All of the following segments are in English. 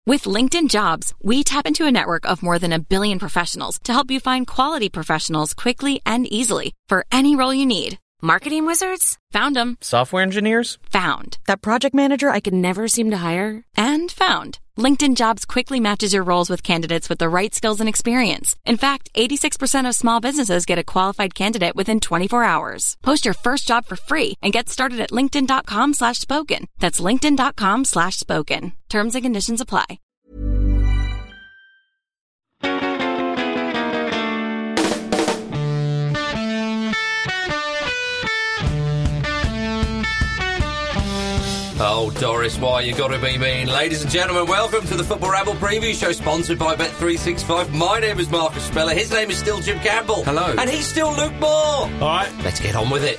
With LinkedIn Jobs, we tap into a network of more than 1 billion professionals to help you find quality professionals quickly and easily for any role you need. Marketing wizards? Found them. Software engineers? Found. That project manager I could never seem to hire? And found. LinkedIn Jobs quickly matches your roles with candidates with the right skills and experience. In fact, 86% of small businesses get a qualified candidate within 24 hours. Post your first job for free and get started at linkedin.com/spoken. That's linkedin.com/spoken. Terms and conditions apply. Oh, Doris, why you gotta be mean? Ladies and gentlemen, welcome to the Football Ramble Preview Show, sponsored by Bet365. My name is Marcus Speller, his name is still Jim Campbell. Hello. And he's still Luke Moore. All right. Let's get on with it.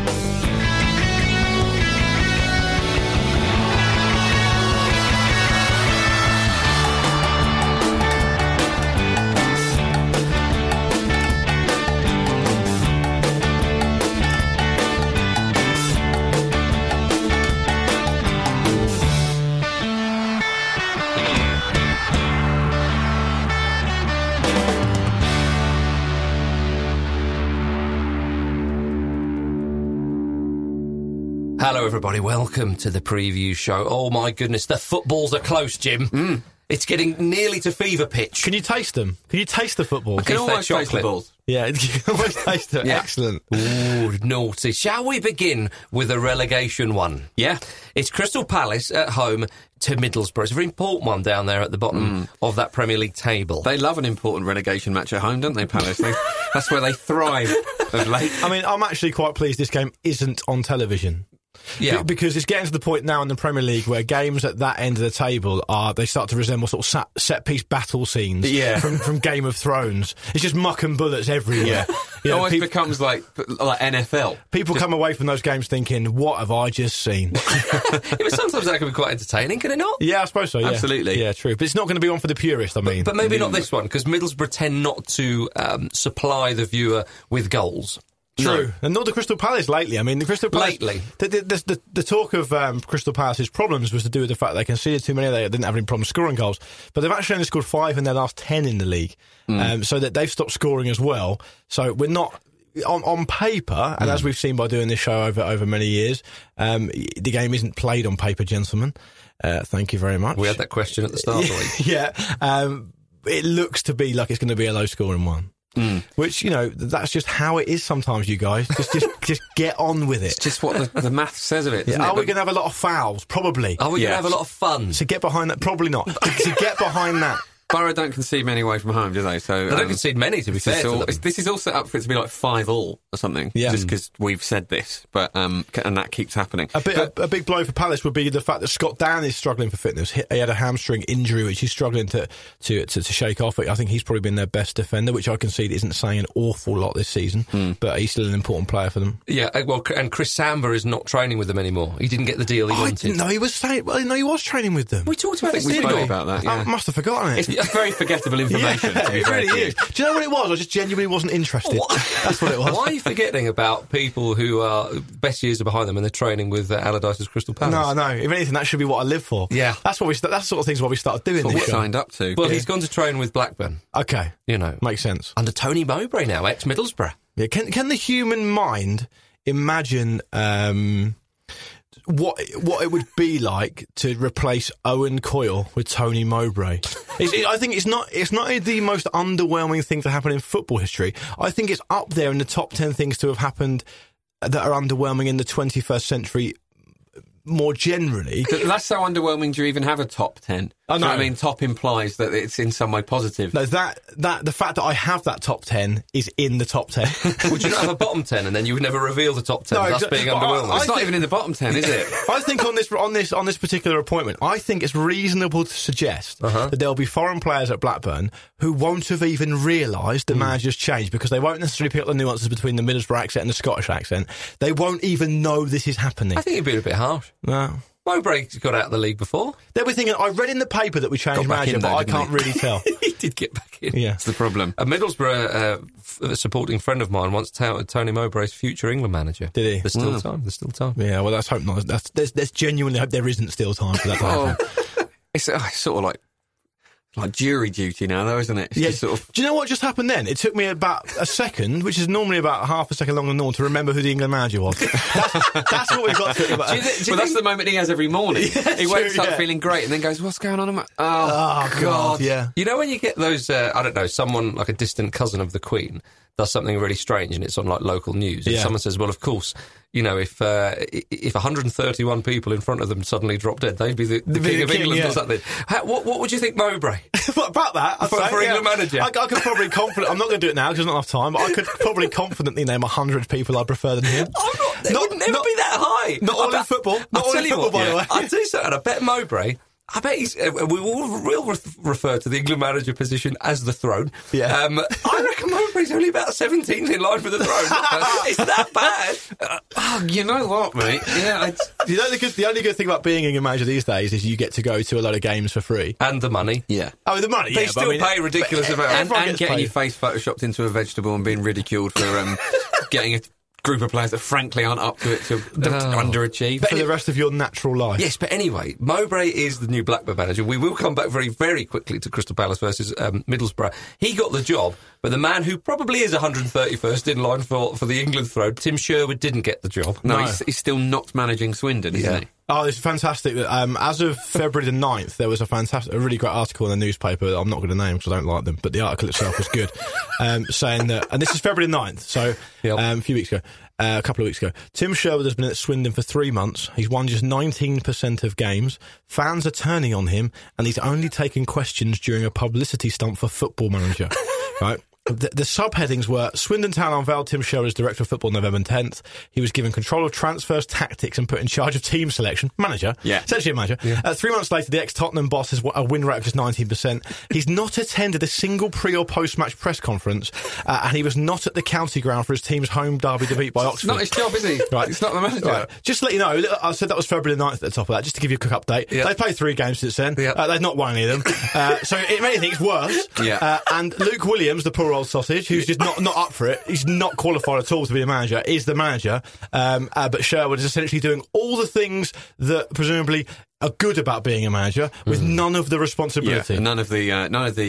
Hello, everybody. Welcome to the preview show. Oh, my goodness. The footballs are close, Jim. It's getting nearly to fever pitch. Can you taste them? Can you taste the football? I can almost taste the balls. Yeah, you can almost taste them. Yeah. Excellent. Ooh, naughty. Shall we begin with a relegation one? Yeah. It's Crystal Palace at home to Middlesbrough. It's a very important one down there at the bottom of that Premier League table. They love an important relegation match at home, don't they, Palace? That's where they thrive of late. I mean, I'm actually quite pleased this game isn't on television. Yeah. Because it's getting to the point now in the Premier League where games at that end of the table they start to resemble sort of set-piece battle scenes from Game of Thrones. It's just muck and bullets everywhere. It almost becomes like NFL. People come away from those games thinking, what have I just seen? But sometimes that can be quite entertaining, can it not? Yeah, I suppose so, yeah. Absolutely. Yeah, true. But it's not going to be on for the purist, I mean. But maybe not this one, because Middlesbrough tend not to supply the viewer with goals. True, and not the Crystal Palace lately. I mean, the Crystal Palace... Lately. The talk of Crystal Palace's problems was to do with the fact they conceded too many. They didn't have any problems scoring goals. But they've actually only scored 5 in their last 10 in the league. So that they've stopped scoring as well. So we're not... On paper, and as we've seen by doing this show over many years, the game isn't played on paper, gentlemen. Thank you very much. We had that question at the start of the week. Yeah. It looks to be like it's going to be a low-scoring one. Which, you know, that's just how it is sometimes, you guys. Just get on with it. It's just what the math says of it, isn't it? Are we going to have a lot of fouls? Probably. Are we going to have a lot of fun? So get behind that. Probably not. So get behind that. Borough don't concede many away from home, do they? So they don't concede many, to be fair to them. This is all set up for it to be like 5-5 or something, just because we've said this. But and that keeps happening. A big blow for Palace would be the fact that Scott Dann is struggling for fitness. He had a hamstring injury, which he's struggling to shake off. I think he's probably been their best defender, which I concede isn't saying an awful lot this season, but he's still an important player for them. Yeah, well, and Chris Samba is not training with them anymore. He didn't get the deal he wanted. I didn't know he was saying. Well, no, he was training with them. We talked about it. We spoke about that. Yeah. I must have forgotten it. It's very forgettable information. Yeah, it really is. Do you know what it was? I just genuinely wasn't interested. That's what it was. Why are you forgetting about people who are best years are behind them and they're training with Allardyce's Crystal Palace? No. If anything, that should be what I live for. Yeah, that's what that's the sort of things what we started doing. That's what we signed up to. Well, he's gone to train with Blackburn. Okay, you know, makes sense. Under Tony Mowbray now, ex-Middlesbrough. Yeah, can the human mind imagine what it would be like to replace Owen Coyle with Tony Mowbray? I think it's not the most underwhelming thing to happen in football history. I think it's up there in the top 10 things to have happened that are underwhelming in the 21st century more generally. That's so underwhelming. Do you even have a top 10? I know. I mean, top implies that it's in some way positive. No, that the fact that I have that top 10 is in the top 10. Would you not have a bottom 10 and then you would never reveal the top 10? No, That's being underwhelming. It's not even in the bottom 10, is it? I think on this particular appointment, I think it's reasonable to suggest that there'll be foreign players at Blackburn who won't have even realised the manager's changed because they won't necessarily pick up the nuances between the Middlesbrough accent and the Scottish accent. They won't even know this is happening. I think you'd be a bit harsh. No. Mowbray got out of the league before. They were thinking, I read in the paper that we changed manager, but I can't really tell. He did get back in. Yeah. That's the problem. A Middlesbrough supporting friend of mine once touted Tony Mowbray's future England manager. Did he? There's still time. There's still time. Yeah, well, let's hope not. There's genuinely hope there isn't still time for that to happen. It's sort of like like jury duty now, though, isn't it? It's just sort of... Do you know what just happened then? It took me about a second, which is normally about half a second longer than normal, to remember who the England manager was. That's what we've got to think about. That's the moment he has every morning. He wakes up feeling great and then goes, what's going on? Oh, God. Yeah. You know when you get those, I don't know, someone like a distant cousin of the Queen does something really strange and it's on like local news and someone says, well, of course, you know, if 131 people in front of them suddenly drop dead, they'd be the King of England or something. What would you think, Mowbray? What about that? For England manager? I could probably I'm not going to do it now because there's not enough time, but I could probably confidently name 100 people I prefer than him. It would never be that high. Not all in football. Not all in football, by the way. I'll tell you something, I bet Mowbray... I bet we will refer to the England manager position as the throne. Yeah. I reckon Mowbray's only about 17th in line for the throne. It's that bad. You know what, mate? Yeah. You know, the only good thing about being England manager these days is you get to go to a lot of games for free. And the money. Yeah. Oh, the money, They still pay ridiculous amounts. And getting your face photoshopped into a vegetable and being ridiculed for getting a group of players that frankly aren't up to it to underachieve. For the rest of your natural life. Yes, but anyway, Mowbray is the new Blackburn manager. We will come back very, very quickly to Crystal Palace versus Middlesbrough. He got the job, but the man who probably is 131st in line for the England throne, Tim Sherwood, didn't get the job. No. He's still not managing Swindon, isn't he? Oh, it's fantastic. As of February the 9th, there was a really great article in the newspaper that I'm not going to name because I don't like them, but the article itself was good, saying that, and this is February the 9th, so a few weeks ago, a couple of weeks ago, Tim Sherwood has been at Swindon for 3 months. He's won just 19% of games. Fans are turning on him, and he's only taking questions during a publicity stunt for Football Manager. Right? The subheadings were: Swindon Town unveiled Tim Sherwood as Director of Football November 10th. He was given control of transfers, tactics and put in charge of team selection. Manager. Yeah. Essentially a manager. Yeah. 3 months later, the ex-Tottenham boss has a win rate of just 19%. He's not attended a single pre- or post-match press conference, and he was not at the county ground for his team's home derby defeat by Oxford. It's not his job, is he? Right. It's not the manager. Right. Just to let you know, I said that was February the 9th at the top of that, just to give you a quick update. Yep. They've played 3 games since then. Yep. They've not won any of them. So if anything, it's worse. Yeah. And Luke Williams, the poor old sausage, who's just not up for it. He's not qualified at all to be a manager. Is the manager, but Sherwood is essentially doing all the things that presumably are good about being a manager, with none of the responsibility, none of the,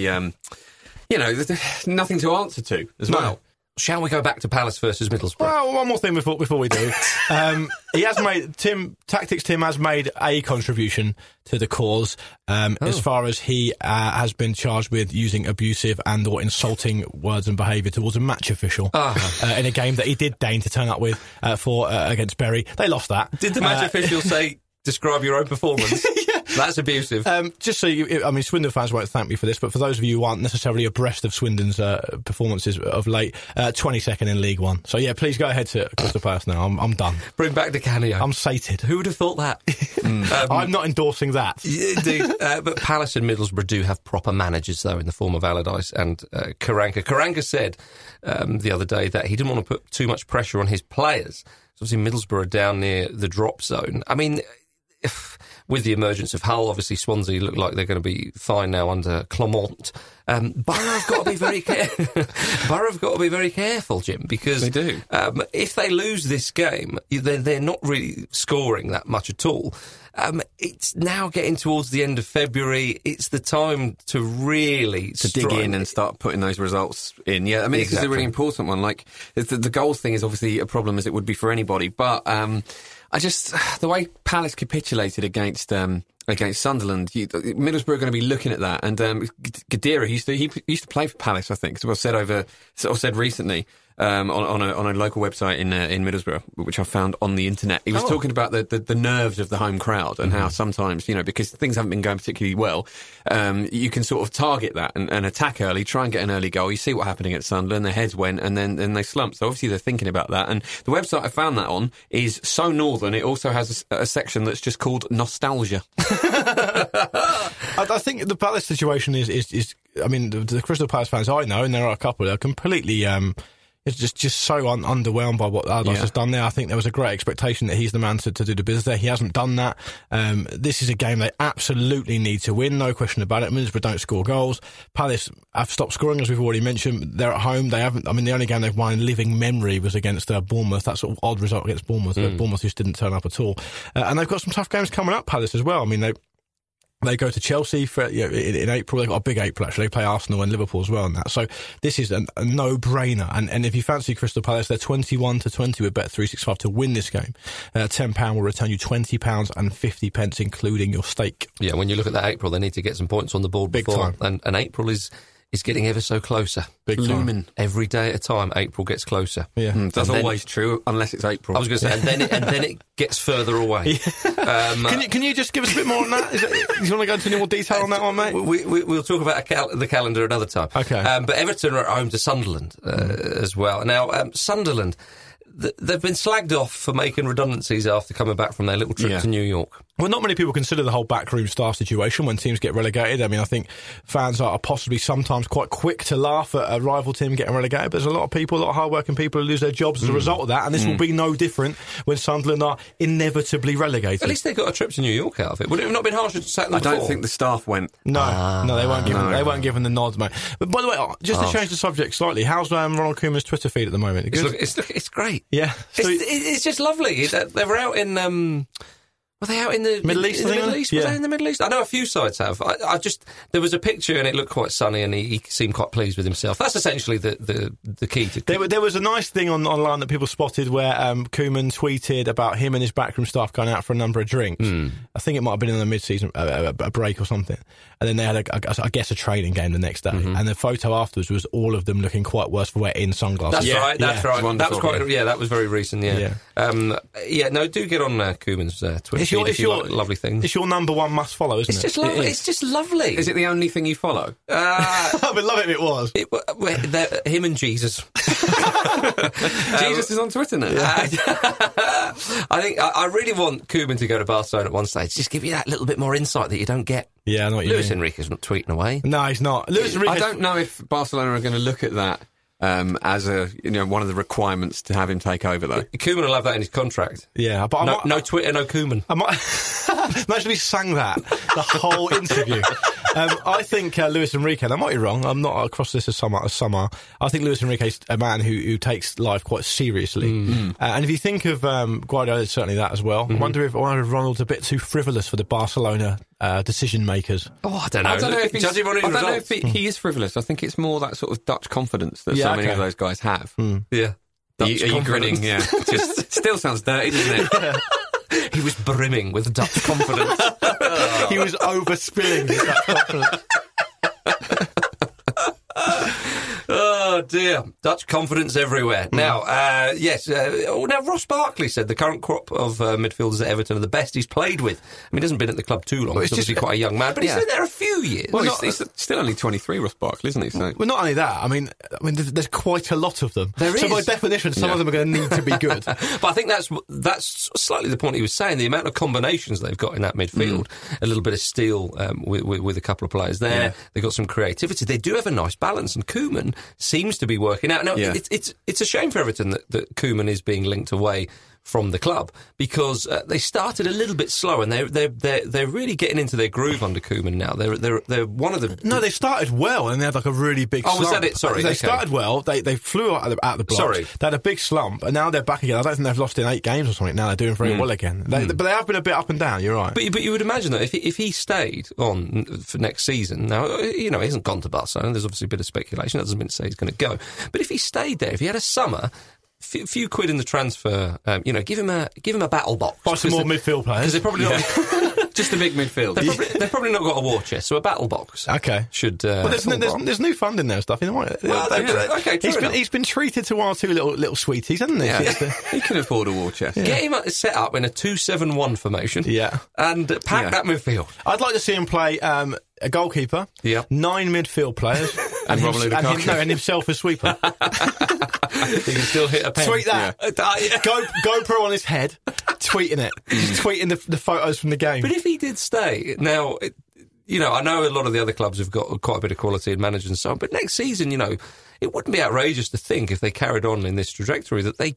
nothing to answer to as well. Shall we go back to Palace versus Middlesbrough? Well, one more thing before we do. He has made Tim has made a contribution to the cause, as far as he has been charged with using abusive and or insulting words and behaviour towards a match official in a game that he did deign to turn up with against Bury. They lost that. Did the match official say, describe your own performance? That's abusive. Just so Swindon fans won't thank me for this, but for those of you who aren't necessarily abreast of Swindon's performances of late, 22nd in League One. So yeah, please go ahead to Crystal Palace now. I'm done. Bring back Di Canio. I'm sated. Who would have thought that? I'm not endorsing that. Indeed. But Palace and Middlesbrough do have proper managers, though, in the form of Allardyce and Karanka. Karanka said the other day that he didn't want to put too much pressure on his players. So obviously Middlesbrough are down near the drop zone. I mean, with the emergence of Hull, obviously Swansea look like they're going to be fine now under Clement. Borough have got to be very Borough have got to be very careful, Jim, because they do. If they lose this game, they're not really scoring that much at all. It's now getting towards the end of February. It's the time to really dig in and start putting those results in. Yeah, I mean, This is a really important one. Like the goals thing is obviously a problem, as it would be for anybody, but the way Palace capitulated against Sunderland, Middlesbrough are going to be looking at that. And Gadira, he used to play for Palace, I think. So said recently on a local website in Middlesbrough, which I found on the internet. He was talking about the nerves of the home crowd and how sometimes, because things haven't been going particularly well, you can sort of target that and attack early, try and get an early goal. You see what happened against Sunderland, their heads went and then they slumped. So obviously they're thinking about that. And the website I found that on is so northern, it also has a section that's just called nostalgia. I think the Palace situation is I mean, the Crystal Palace fans I know, and there are a couple that are completely it's just so underwhelmed by what Allardyce has done there. I think there was a great expectation that he's the man to do the business there. He hasn't done that. This is a game they absolutely need to win, no question about it. Middlesbrough don't score goals. Palace have stopped scoring, as we've already mentioned. They're at home. They haven't. I mean, the only game they've won in living memory was against Bournemouth. That sort of odd result against Bournemouth. Bournemouth just didn't turn up at all. And they've got some tough games coming up, Palace, as well. I mean, They go to Chelsea for in April. They've got a big April, actually. They play Arsenal and Liverpool as well in that. So this is a no-brainer. And if you fancy Crystal Palace, they're 21-20 with Bet365 to win this game. £10 will return you £20.50, including your stake. Yeah, when you look at that April, they need to get some points on the board Big before. time. And April is getting ever so closer. Big time. Looming. Every day at a time, April gets closer. Yeah. That's always true, unless it's April. I was going to say, and then it gets further away. Can you just give us a bit more on that? You want to go into any more detail on that one, mate? We'll talk about the calendar another time. Okay. But Everton are at home to Sunderland as well. Now, Sunderland, they've been slagged off for making redundancies after coming back from their little trip to New York. Well, not many people consider the whole backroom staff situation when teams get relegated. I mean, I think fans are possibly sometimes quite quick to laugh at a rival team getting relegated, but there's a lot of hard-working people who lose their jobs as a result of that, and this will be no different when Sunderland are inevitably relegated. At least they got a trip to New York out of it. Would it have not been harsher to sack them before? I don't think the staff went. No, they won't give them the nod, mate. But by the way, just to change the subject slightly, how's Ronald Koeman's Twitter feed at the moment? It's great. Yeah. So it's just lovely. They were out in... Were they out in the Middle East? Was they in the Middle East? I know a few sides have. There was a picture and it looked quite sunny, and he seemed quite pleased with himself. That's essentially the key to. There was a nice thing online that people spotted where Koeman tweeted about him and his backroom staff going out for a number of drinks. I think it might have been in the mid-season a break or something, and then they had I guess a training game the next day. And the photo afterwards was all of them looking quite worse for wear in sunglasses. That's right. Wonderful. That was quite. Yeah, that was very recent. Yeah. No, do get on Koeman's Twitter. If you like lovely things. It's your number one must follow, isn't it? It's just lovely. It's just lovely. Is it the only thing you follow? I would love it if it was. Him and Jesus. Jesus is on Twitter now. I think I really want Koeman to go to Barcelona at one stage. Just give you that little bit more insight that you don't get. Yeah, I know what you mean. Luis Enrique's not tweeting away. No, he's not. I don't know if Barcelona are going to look at that as one of the requirements to have him take over, though. Koeman will have that in his contract. Yeah, but no Twitter, no Koeman. Imagine he sang that the whole interview. I think Luis Enrique, and I might be wrong, I'm not across this as summer. I think Luis Enrique's a man who takes life quite seriously. And if you think of Guardiola, it's certainly that as well. I wonder if Ronald's a bit too frivolous for the Barcelona decision makers. Oh, I don't know. I don't know if he is frivolous. I think it's more that sort of Dutch confidence that so many of those guys have. Yeah. Are you grinning? Yeah. Just still sounds dirty, doesn't it? He was brimming with Dutch confidence. He was overspilling his Dutch confidence. Oh dear, Dutch confidence everywhere. Now, now Ross Barkley said the current crop of midfielders at Everton are the best he's played with. I mean, he hasn't been at the club too long. He's obviously quite a young man, but he's been there a few years. Well, he's still only 23, Ross Barkley, isn't he? So. Well, not only that. I mean, there's quite a lot of them. So by definition, some of them are going to need to be good. But I think that's slightly the point he was saying. The amount of combinations they've got in that midfield, a little bit of steel with a couple of players there. Yeah. They've got some creativity. They do have a nice balance, and Koeman seems to be working out. Now, it's a shame for Everton that Koeman is being linked away from the club, because they started a little bit slow, and they're really getting into their groove under Koeman now. They're one of the... No, they started well, and they had like a really big slump. Was that it? Sorry. They started well. They flew out the blocks. Sorry. They had a big slump, and now they're back again. I don't think they've lost in 8 games or something. Now they're doing very well again. But they have been a bit up and down, you're right. But you would imagine that if he stayed on for next season, now, he hasn't gone to Barcelona. There's obviously a bit of speculation. That doesn't mean to say he's going to go. But if he stayed there, if he had a summer... few quid in the transfer, give him a battle box. Buy some more midfield players. Because they're probably not just a big midfield. They've probably not got a war chest, so a battle box. Okay, should. But there's new funding there and stuff. He's been treated to 1 or 2 little sweeties, hasn't he? Yeah. He can afford a war chest. Yeah. Get him set up in a 2-7-1 formation. Yeah, and pack that midfield. I'd like to see him play. A goalkeeper, 9 midfield players, and himself as sweeper. He can still hit a pen. Tweet that. Yeah. GoPro on his head, tweeting it. Just tweeting the photos from the game. But if he did stay, now, I know a lot of the other clubs have got quite a bit of quality in managers and so on, but next season, it wouldn't be outrageous to think, if they carried on in this trajectory, that they could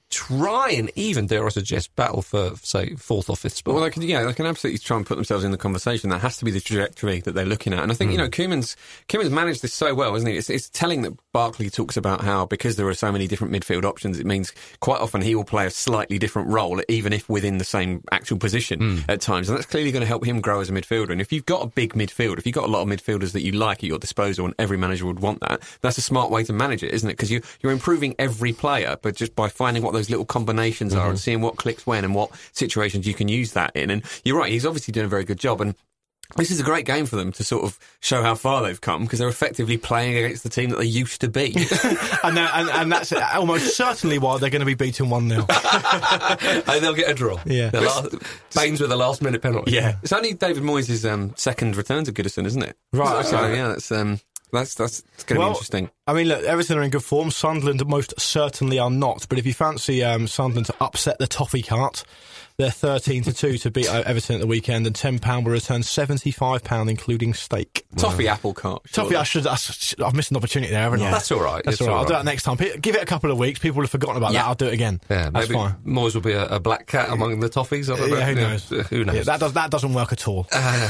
try and even, dare I suggest, battle for, say, 4th or 5th spot. Well, they can absolutely try and put themselves in the conversation. That has to be the trajectory that they're looking at. And I think, Koeman's managed this so well, isn't he? It's telling that Barkley talks about how, because there are so many different midfield options, it means quite often he will play a slightly different role, even if within the same actual position at times. And that's clearly going to help him grow as a midfielder. And if you've got a big midfield, if you've got a lot of midfielders that you like at your disposal, and every manager would want that, that's a smart way to manage it, isn't it? Because you're improving every player, but just by finding what those little combinations are and seeing what clicks when and what situations you can use that in. And you're right, he's obviously doing a very good job. And this is a great game for them to sort of show how far they've come, because they're effectively playing against the team that they used to be. and that's almost certainly why they're going to be beaten 1-0. And they'll get a draw. Yeah. Baines with a last-minute penalty. Yeah. It's only David Moyes' second return to Goodison, isn't it? Right. So, yeah, that's going to be interesting. I mean, look, Everton are in good form. Sunderland most certainly are not. But if you fancy Sunderland to upset the toffee cart, they're 13-2 to beat Everton at the weekend, and £10 will return £75, including steak. Toffee apple cart. Toffee, I've missed an opportunity there, haven't I? That's all right. That's all right. I'll do that next time. Give it a couple of weeks. People have forgotten about that. I'll do it again. Yeah, that's fine. Moyes will be a black cat among the toffees. I don't know. Yeah, who knows? Who knows? Yeah, that doesn't work at all.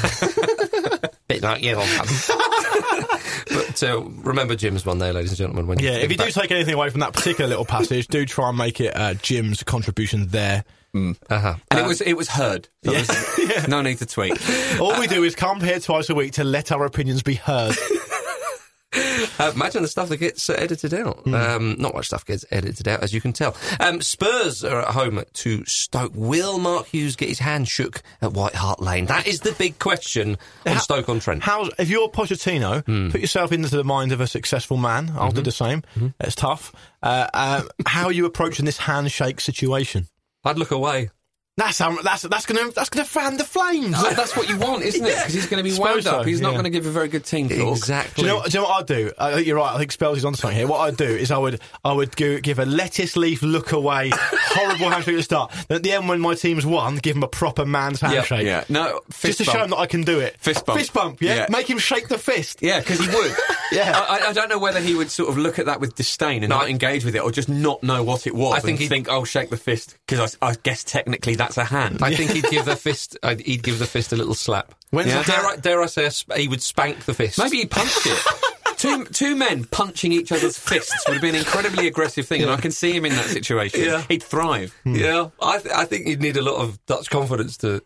Bit like yellow. But remember Jim's one there, ladies and gentlemen. If you do take anything away from that particular little passage, do try and make it Jim's contribution there. And it was heard. So there's no need to tweet. All we do is come here twice a week to let our opinions be heard. Imagine the stuff that gets edited out. Not much stuff gets edited out, as you can tell. Spurs are at home to Stoke. Will Mark Hughes get his hand shook at White Hart Lane? That is the big question on Stoke-on-Trent. If you're Pochettino, put yourself into the mind of a successful man. I'll do the same. It's tough. How are you approaching this handshake situation? I'd look away. That's gonna fan the flames. That's what you want, isn't it? Because he's going to be wound up. He's not going to give a very good team talk. Exactly. Do you know what I'd do? I think you're right. I think Spells is on something here. What I'd do is I would give a lettuce leaf look away, horrible handshake at the start. Then at the end, when my team's won, give him a proper man's handshake. Yeah. No, just to show him that I can do it. Fist bump. Fist bump. Yeah. Make him shake the fist. Yeah, because he would. Yeah. I don't know whether he would sort of look at that with disdain and not engage with it, or just not know what it was. I think he'd think, "Oh, shake the fist," because I guess technically that's a hand. I think he'd give the fist. He'd give the fist a little slap. Dare I say he would spank the fist? Maybe he'd punch it. Two men punching each other's fists would be an incredibly aggressive thing, and I can see him in that situation. Yeah. He'd thrive. Yeah, I think you'd need a lot of Dutch confidence to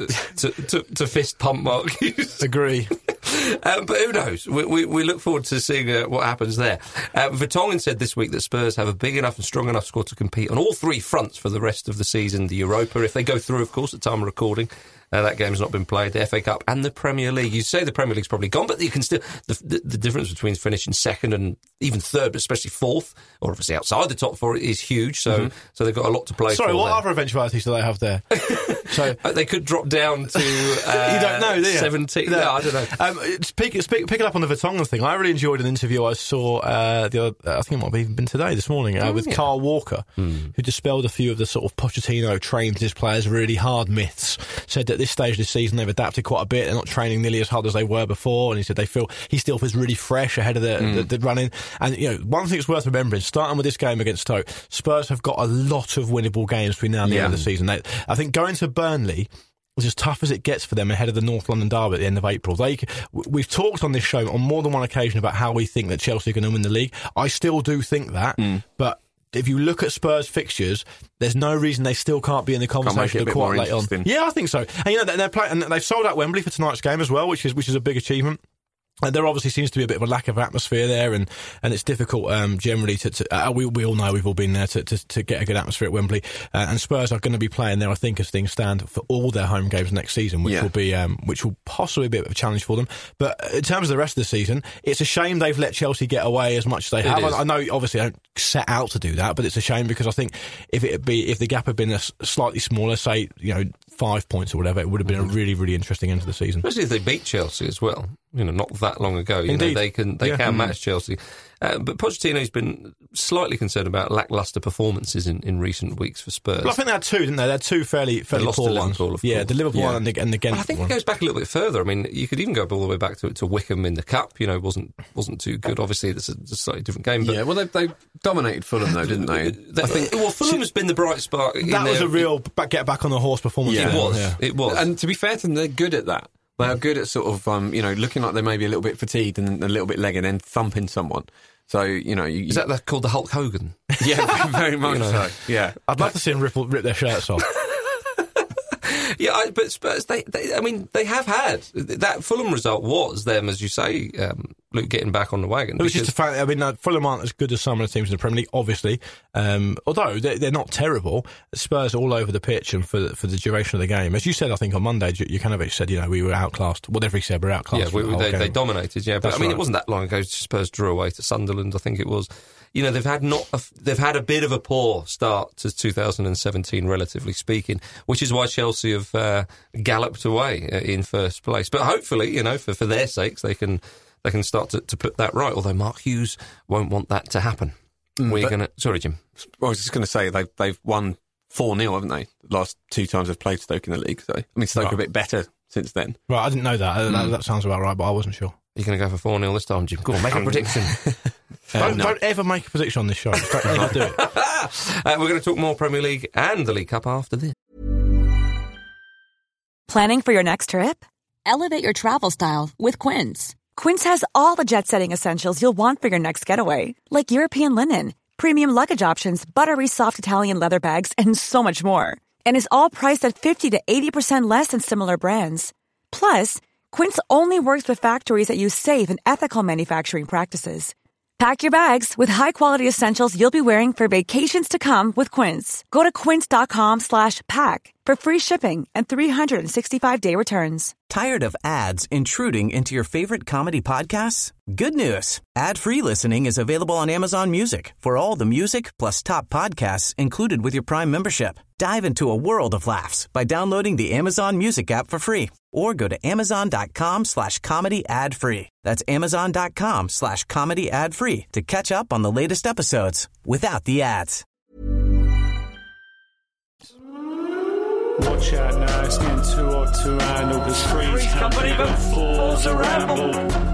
fist pump Mark Hughes. Agree. But who knows? We look forward to seeing what happens there. Vertonghen said this week that Spurs have a big enough and strong enough squad to compete on all three fronts for the rest of the season. The Europa, if they go through, of course, at the time of recording. That game's not been played. The FA Cup and the Premier League. You say the Premier League's probably gone, but you can still... The difference between finishing second and even third, but especially fourth, or obviously outside the top four, is huge. So they've got a lot to play for. Sorry, what other eventualities do they have there? So they could drop down to... you don't know, do you? 17. No, I don't know. Picking up on the Vertonghen thing, I really enjoyed an interview I saw I think it might have even been today, this morning, with Carl Walker, who dispelled a few of the sort of Pochettino trains his players really hard myths. Said that at this stage of the season they've adapted quite a bit. They're not training nearly as hard as they were before, and he said he still feels really fresh ahead of the running. And one thing that's worth remembering, starting with this game against Stoke, Spurs have got a lot of winnable games between now and the end of the season. I think going to Burnley is as tough as it gets for them ahead of the North London derby at the end of April. We've talked on this show on more than one occasion about how we think that Chelsea are going to win the league. I still do think that, but if you look at Spurs fixtures, there's no reason they still can't be in the conversation quite late on. Yeah, I think so. And they're playing, and they've sold out Wembley for tonight's game as well, which is a big achievement. And there obviously seems to be a bit of a lack of atmosphere there, and it's difficult generally we all know, we've all been there to get a good atmosphere at Wembley. And Spurs are going to be playing there, I think, as things stand, for all their home games next season, which will possibly be a bit of a challenge for them. But in terms of the rest of the season, it's a shame they've let Chelsea get away as much as they have. I know, obviously, they don't set out to do that, but it's a shame because I think if the gap had been slightly smaller, say 5 points or whatever, it would have been a really, really interesting end to the season. Especially if they beat Chelsea as well. not that long ago. Indeed. They can match Chelsea. But Pochettino's been slightly concerned about lacklustre performances in recent weeks for Spurs. Well, I think they had two, didn't they? They had two fairly poor ones. The Liverpool one and the Ghent one. I think it goes back a little bit further. I mean, you could even go all the way back to Wickham in the Cup. Wasn't too good. Obviously, it's a slightly different game. But they dominated Fulham though, didn't they? Fulham's been the bright spark. That was a real get back on the horse performance. Yeah. It was. And to be fair to them, they're good at that. They are good at sort of looking like they may be a little bit fatigued and a little bit leggy, and then thumping someone. So, is that called the Hulk Hogan? Yeah, very much so. Yeah. I'd like to see them rip their shirts off. Yeah, but Spurs, they have had that Fulham result was them, as you say, Luke, getting back on the wagon. It was just a fact. I mean, Fulham aren't as good as some of the teams in the Premier League, obviously. Although they're not terrible. Spurs are all over the pitch and for the duration of the game. As you said, I think on Monday, Jukanovic said, we were outclassed. Whatever he said, we're outclassed. Yeah, they dominated. Yeah, but That's right. It wasn't that long ago. Spurs drew away to Sunderland. I think it was. They've had a bit of a poor start to 2017, relatively speaking, which is why Chelsea have galloped away in first place. But hopefully, for their sakes, they can start to put that right. Although Mark Hughes won't want that to happen. Sorry, Jim. I was just going to say they've won 4-0, haven't they? The last two times they've played Stoke in the league. So Stoke are a bit better since then. Right, I didn't know that. That sounds about right, but I wasn't sure. You're going to go for 4-0 this time, Jim. Go on, make a prediction. Don't ever make a prediction on this show. Don't ever do it. We're going to talk more Premier League and the League Cup after this. Planning for your next trip? Elevate your travel style with Quince. Quince has all the jet-setting essentials you'll want for your next getaway, like European linen, premium luggage options, buttery soft Italian leather bags, and so much more. And is all priced at 50 to 80% less than similar brands. Plus, Quince only works with factories that use safe and ethical manufacturing practices. Pack your bags with high-quality essentials you'll be wearing for vacations to come with Quince. Go to quince.com/pack for free shipping and 365-day returns. Tired of ads intruding into your favorite comedy podcasts? Good news. Ad-free listening is available on Amazon Music for all the music plus top podcasts included with your Prime membership. Dive into a world of laughs by downloading the Amazon Music app for free or go to amazon.com/comedy ad-free. That's amazon.com/comedy ad-free to catch up on the latest episodes without the ads. Watch out now, it's getting too hot to handle. The screen's company, but falls a ramble.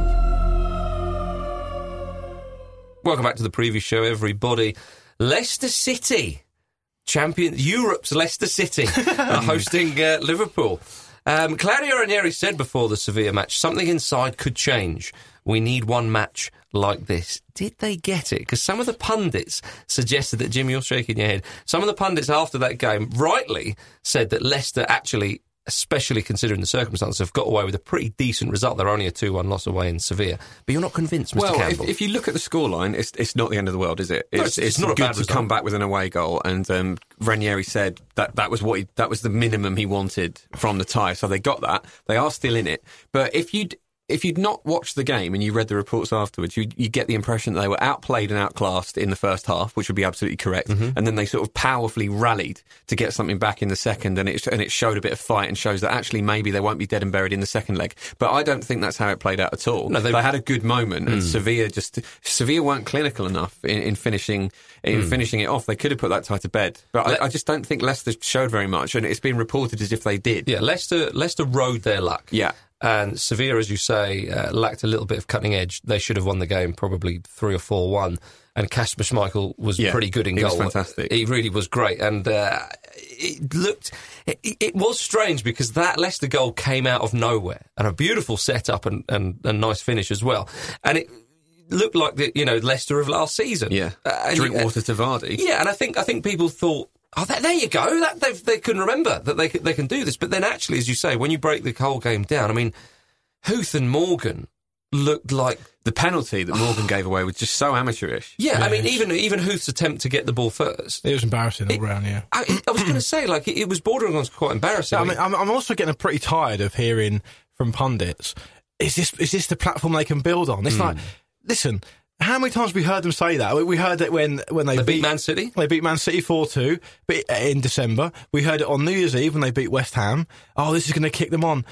Welcome back to the preview show, everybody. Leicester City, Europe's Leicester City, are hosting Liverpool. Claudio Ranieri said before the Sevilla match, something inside could change. We need one match like this. Did they get it? Because some of the pundits suggested that, Jim, you're shaking your head, some of the pundits after that game rightly said that Leicester actually, especially considering the circumstances, have got away with a pretty decent result. They're only a 2-1 loss away in Sevilla. But you're not convinced, Mr. Campbell? If you look at the scoreline, it's not the end of the world, is it? It's not good a bad to result. come back with an away goal, and Ranieri said that was the minimum he wanted from the tie. So they got that. They are still in it. But if you'd not watched the game and you read the reports afterwards, you get the impression that they were outplayed and outclassed in the first half, which would be absolutely correct. Mm-hmm. And then they sort of powerfully rallied to get something back in the second, and it showed a bit of fight and shows that actually maybe they won't be dead and buried in the second leg. But I don't think that's how it played out at all. No, they had a good moment, and Sevilla weren't clinical enough in finishing it off. They could have put that tie to bed. But I just don't think Leicester showed very much, and it's been reported as if they did. Yeah, Leicester rode their luck. Yeah. And Sevilla, as you say, lacked a little bit of cutting edge. They should have won the game probably 3 or 4-1. And Kasper Schmeichel was pretty good in goal. He was fantastic. He really was great. And it was strange because that Leicester goal came out of nowhere. And a beautiful setup and nice finish as well. And it looked like the Leicester of last season. Yeah. Drink water to Vardy. Yeah, and I think people thought, oh, there you go. They couldn't remember that they can do this. But then actually, as you say, when you break the whole game down, I mean, Huth and Morgan looked like... The penalty that Morgan gave away was just so amateurish. Yeah, I mean, even Huth's attempt to get the ball first. It was embarrassing all round, yeah. I was going to say, it was bordering on quite embarrassing. I mean, I'm also getting pretty tired of hearing from pundits, is this the platform they can build on? It's like, listen... How many times have we heard them say that? We heard it when they beat Man City. They beat Man City 4-2 in December. We heard it on New Year's Eve when they beat West Ham. Oh, this is going to kick them on.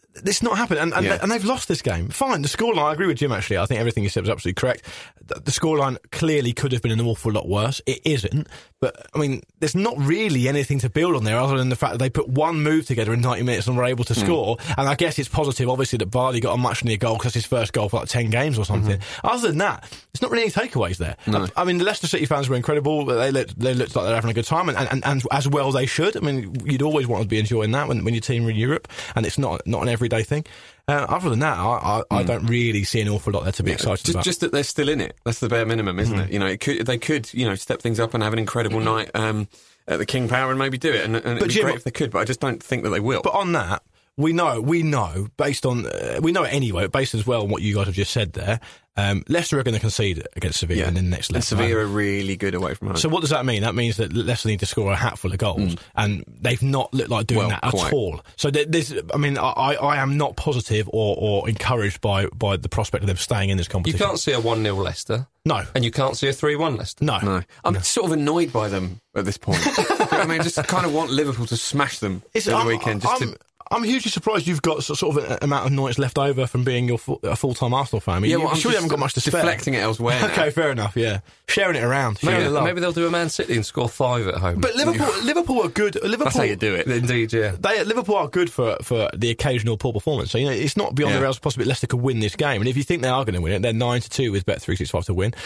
It's not happened, and they've lost this game. Fine, the scoreline, I agree with Jim, actually. I think everything you said was absolutely correct. The scoreline clearly could have been an awful lot worse. It isn't, but, I mean, there's not really anything to build on there other than the fact that they put one move together in 90 minutes and were able to score, and I guess it's positive, obviously, that Vardy got a much-needed goal because his first goal for like 10 games or something. Other than that, there's not really any takeaways there. No. I mean, the Leicester City fans were incredible. They looked like they're having a good time, and as well they should. I mean, you'd always want to be enjoying that when your team are in Europe, and it's not an everyday thing. Other than that, I don't really see an awful lot there to be excited about. Just that they're still in it. That's the bare minimum, isn't it? You know, they could step things up and have an incredible night at the King Power and maybe do it. And it'd be great if they could, but I just don't think that they will. But on that, we know based on we know it anyway, based as well on what you guys have just said there. Leicester are going to concede against Sevilla in the next leg. And Sevilla are really good away from home. So what does that mean? That means that Leicester need to score a hatful of goals, and they've not looked like doing that at all. So there's, I mean, I am not positive or encouraged by the prospect of them staying in this competition. You can't see a 1-0 Leicester. No. And you can't see a 3-1 Leicester. No. I'm sort of annoyed by them at this point. You know what I mean, I just kind of want Liverpool to smash them the weekend. I'm hugely surprised you've got sort of an amount of noise left over from being a full-time Arsenal fan. I mean, I'm sure you haven't got much to spare. Deflecting it elsewhere. Okay, fair enough, yeah. Sharing it around. Maybe they'll do a Man City and score 5 at home. But Liverpool are good. That's how you do it. Indeed, yeah. Liverpool are good for the occasional poor performance. So, it's not beyond the realms of possibility Leicester could win this game. And if you think they are going to win it, they're 9-2 with Bet365 to win.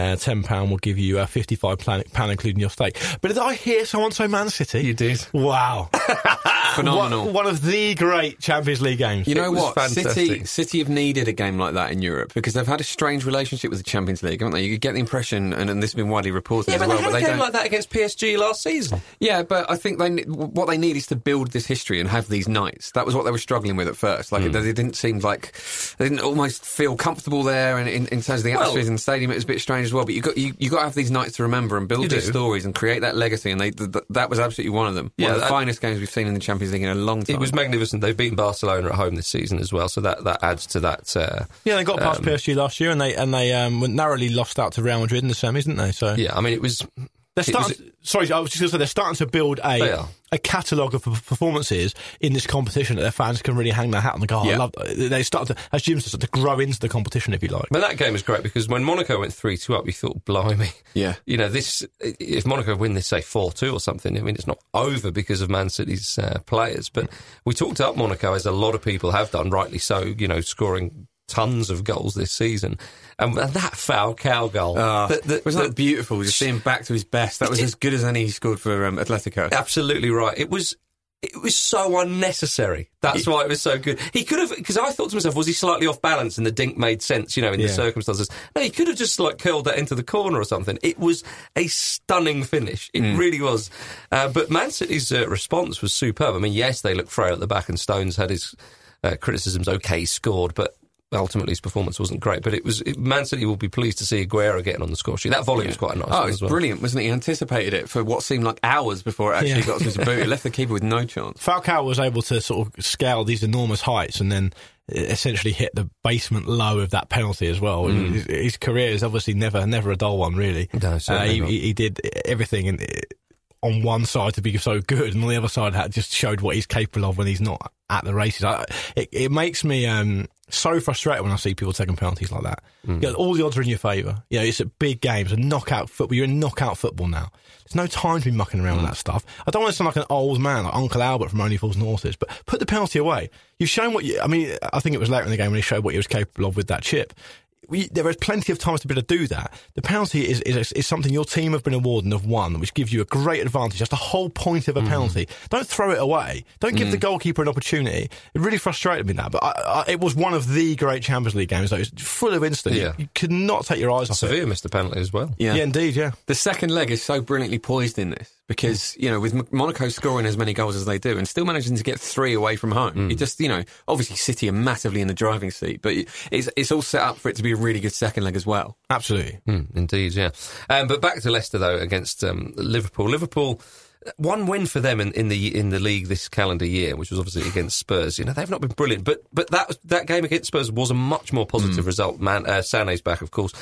£10 will give you a £55 including your stake. But did I hear someone say Man City? You did. Wow. Phenomenal. One of the great Champions League games. You know what? Fantastic. City have needed a game like that in Europe because they've had a strange relationship with the Champions League, haven't they? You get the impression, and this has been widely reported as well. But they had a game like that against PSG last season. Yeah, but I think what they need is to build this history and have these nights. That was what they were struggling with at first. Like they didn't seem like they didn't almost feel comfortable there, and in terms of the atmosphere in the stadium, it was a bit strange as well. But you got to have these nights to remember and build these stories and create that legacy. And that was absolutely one of them. One of the finest games we've seen in the Champions League in a long time. It was magnificent. They've beaten Barcelona at home this season as well, so that adds to that. They got past PSG last year, and they narrowly lost out to Real Madrid in the semis, didn't they? So yeah, I mean it was. Sorry, I was just going to say they're starting to build a catalogue of performances in this competition that their fans can really hang their hat on the go. Yeah. They start to, as Jim said, to grow into the competition, if you like. But that game was great because when Monaco went 3-2 up, you thought, blimey. Yeah. If Monaco win this, say 4-2 or something, I mean, it's not over because of Man City's players. But we talked up Monaco, as a lot of people have done, rightly so, scoring tons of goals this season. And that Falcao goal. Wasn't that beautiful? Just seeing him back to his best. That was as good as any he scored for Atletico. Absolutely right. It was so unnecessary. That's why it was so good. He could have, because I thought to myself, was he slightly off balance and the dink made sense, in the circumstances? No, he could have just curled that into the corner or something. It was a stunning finish. It really was. But Man City's response was superb. I mean, yes, they looked frail at the back and Stones had his criticisms. Okay, he scored, but ultimately his performance wasn't great, but Man City will be pleased to see Aguero getting on the score sheet. That volley was quite a nice one as well. Brilliant, wasn't it? He anticipated it for what seemed like hours before it actually got to his boot. It left the keeper with no chance. Falcao was able to sort of scale these enormous heights and then essentially hit the basement low of that penalty as well. His career is obviously never a dull one, really. No, he did everything on one side to be so good, and on the other side just showed what he's capable of when he's not at the races. It makes me so frustrated when I see people taking penalties like that. All the odds are in your favour. It's a big game. It's a knockout football. You're in knockout football now. There's no time to be mucking around with that stuff. I don't want to sound like an old man, like Uncle Albert from Only Fools and Horses, but put the penalty away. You've shown I think it was later in the game when he showed what he was capable of with that chip. There is plenty of times to be able to do that. The penalty is something your team have been awarded and have won, which gives you a great advantage. That's the whole point of a penalty. Don't throw it away. Don't give the goalkeeper an opportunity. It really frustrated me, that. But it was one of the great Champions League games. It was full of instinct. Yeah. You could not take your eyes off it. Sevilla missed the penalty as well. Yeah, indeed, yeah. The second leg is so brilliantly poised in this because, with Monaco scoring as many goals as they do and still managing to get 3 away from home. It just, obviously City are massively in the driving seat, but it's all set up for it to be a really good second leg as well. Absolutely. Indeed, yeah. But back to Leicester, though, against Liverpool. Liverpool, one win for them in the league this calendar year, which was obviously against Spurs. They've not been brilliant, but that game against Spurs was a much more positive result. Sané's back, of course.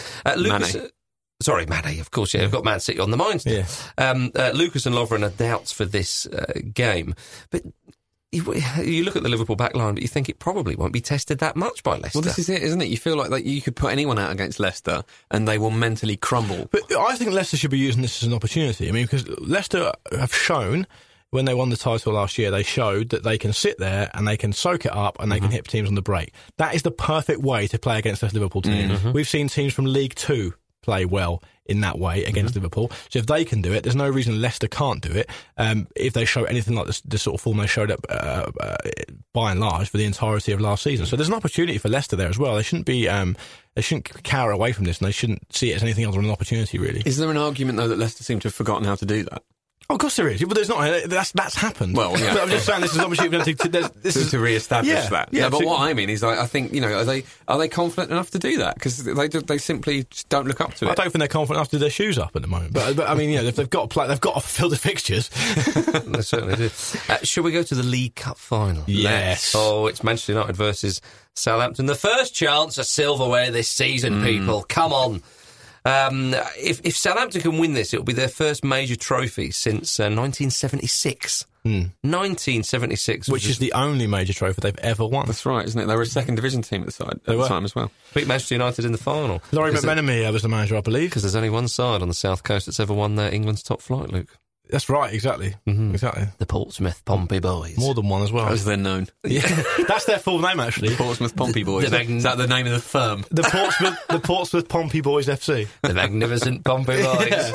Mane, of course, yeah. We've got Man City on the mind. Yeah. Lucas and Lovren are doubts for this game. But you look at the Liverpool back line, but you think it probably won't be tested that much by Leicester. Well, this is it, isn't it? You feel like you could put anyone out against Leicester and they will mentally crumble. But I think Leicester should be using this as an opportunity. I mean, because Leicester have shown, when they won the title last year, they showed that they can sit there and they can soak it up and they can hit teams on the break. That is the perfect way to play against this Liverpool team. We've seen teams from League Two play well in that way against Liverpool. So if they can do it, there's no reason Leicester can't do it. If they show anything like the sort of form they showed up by and large for the entirety of last season. So there's an opportunity for Leicester there as well. They shouldn't be they shouldn't cower away from this, and they shouldn't see it as anything other than an opportunity, really. Is there an argument, though, that Leicester seem to have forgotten how to do that? Oh, of course there is. But there's not. That's happened. Well, yeah. But I'm just saying this is an opportunity to re-establish that. Yeah, no, but what I mean is, I think, are they confident enough to do that? Because they simply just don't look up to it. I don't think they're confident enough to do their shoes up at the moment. But I mean, if they've got to play, they've got to fill the fixtures. They certainly do. Should we go to the League Cup final? Yes. Oh, it's Manchester United versus Southampton. The first chance of silverware this season, people. Come on. If Southampton can win this, it'll be their first major trophy since 1976. 1976. Which is the only major trophy they've ever won. That's right, isn't it? They were a second division team at the time as well. Beat Manchester United in the final. Laurie McMenemy was the manager, I believe. Because there's only one side on the south coast that's ever won England's top flight, Luke. That's right, exactly. Exactly. The Portsmouth Pompey Boys. More than one as well. As they're known. Yeah, that's their full name, actually. The Portsmouth Pompey Boys. Is that the name of the firm? The Portsmouth Pompey Boys FC. The magnificent Pompey Boys.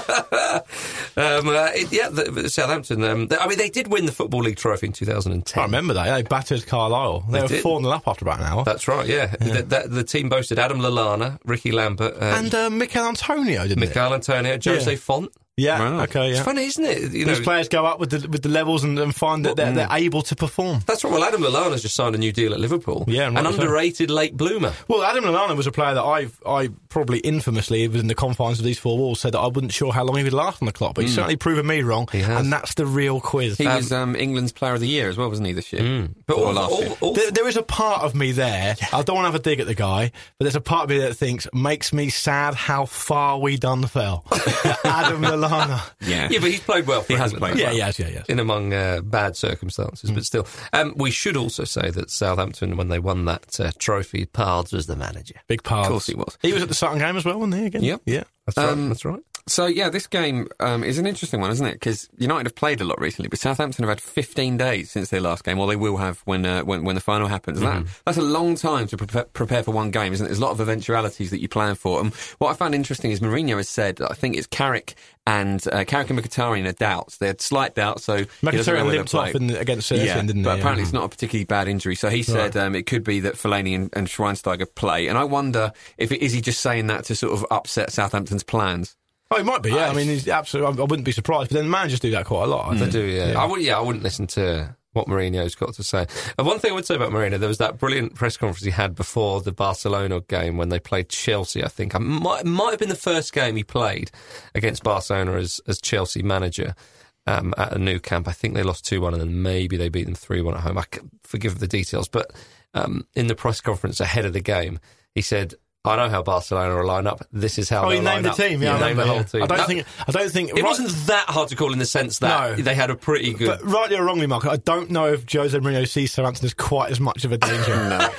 Southampton. I mean, they did win the Football League trophy in 2010. I remember that. They battered Carlisle. They were 4-0 up after about an hour. That's right, yeah. The team boasted Adam Lallana, Ricky Lambert. And Mikel Antonio, didn't it? Mikel Antonio, Jose Font. Yeah, right. Okay, yeah. It's funny, isn't it? These players go up with the levels and find that they're able to perform. That's right. Well, Adam Lallana's just signed a new deal at Liverpool. Yeah, an underrated late bloomer. Well, Adam Lallana was a player that I probably infamously, within the confines of these four walls, said that I wasn't sure how long he would last on the clock, but he's certainly proven me wrong, and that's the real quiz. He was England's Player of the Year as well, wasn't he, this year? But last year. There is a part of me there, I don't want to have a dig at the guy, but there's a part of me that thinks, makes me sad how far we done fell. Adam Lallana. Yeah, but he's played well for England. He has played well. Yeah. In among bad circumstances, but still. We should also say that Southampton, when they won that trophy, Pards was the manager. Big Pards. Of course he was. He was at the Sutton game as well, wasn't he, again? Yep. Yeah. That's right. So, yeah, this game is an interesting one, isn't it? Because United have played a lot recently, but Southampton have had 15 days since their last game, or they will have when the final happens. And that's a long time to prepare for one game, isn't it? There's a lot of eventualities that you plan for. And what I found interesting is Mourinho has said, I think it's Carrick and Mkhitaryan are doubts. They had slight doubts, so Mkhitaryan limped off against Serbian, didn't he? But apparently it's not a particularly bad injury. So he said it could be that Fellaini and Schweinsteiger play. And I wonder is he just saying that to sort of upset Southampton's plans? Oh, it might be, yeah. I mean, he's absolutely. I wouldn't be surprised. But then managers do that quite a lot. They do, yeah. I wouldn't listen to what Mourinho's got to say. And one thing I would say about Mourinho, there was that brilliant press conference he had before the Barcelona game when they played Chelsea, I think. It might have been the first game he played against Barcelona as Chelsea manager at a new camp. I think they lost 2-1 and then maybe they beat them 3-1 at home. I forgive the details. But in the press conference ahead of the game, he said, I know how Barcelona will line up. This is how they'll line up. Oh, he named the team. Yeah, he named the whole team. I don't think it wasn't that hard to call in the sense that they had a pretty good. But rightly or wrongly, Mark, I don't know if Jose Mourinho sees Southampton as quite as much of a danger.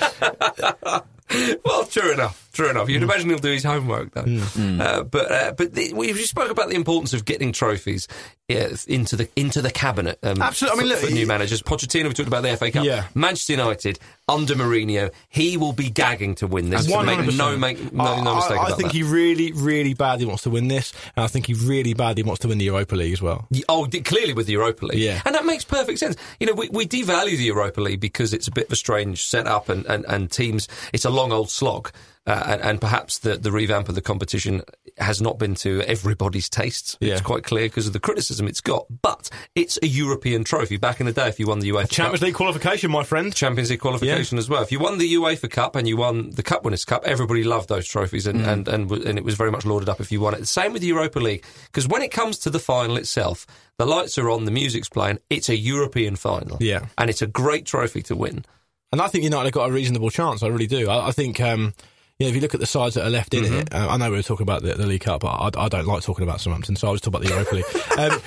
No. Well, true enough. You'd imagine he'll do his homework, though. We spoke about the importance of getting trophies into the cabinet. Absolutely. I mean, for new managers. Pochettino, we talked about the FA Cup. Yeah. Manchester United under Mourinho, he will be gagging to win this. 100%. No mistake about that. I think he really, really badly wants to win this, and I think he really badly wants to win the Europa League as well. Clearly with the Europa League. Yeah. And that makes perfect sense. We devalue the Europa League because it's a bit of a strange setup and teams, it's a long old slog. And perhaps the revamp of the competition has not been to everybody's tastes. Yeah. It's quite clear because of the criticism it's got. But it's a European trophy. Back in the day, if you won the UEFA Champions League qualification, my friend. Champions League qualification as well. If you won the UEFA Cup and you won the Cup Winners' Cup, everybody loved those trophies and it was very much lauded up if you won it. Same with the Europa League. Because when it comes to the final itself, the lights are on, the music's playing, it's a European final. Yeah. And it's a great trophy to win. And I think United have got a reasonable chance. I really do. I think... if you look at the sides that are left in it, I know we were talking about the League Cup, but I don't like talking about Southampton, so I was talking about the Europa League.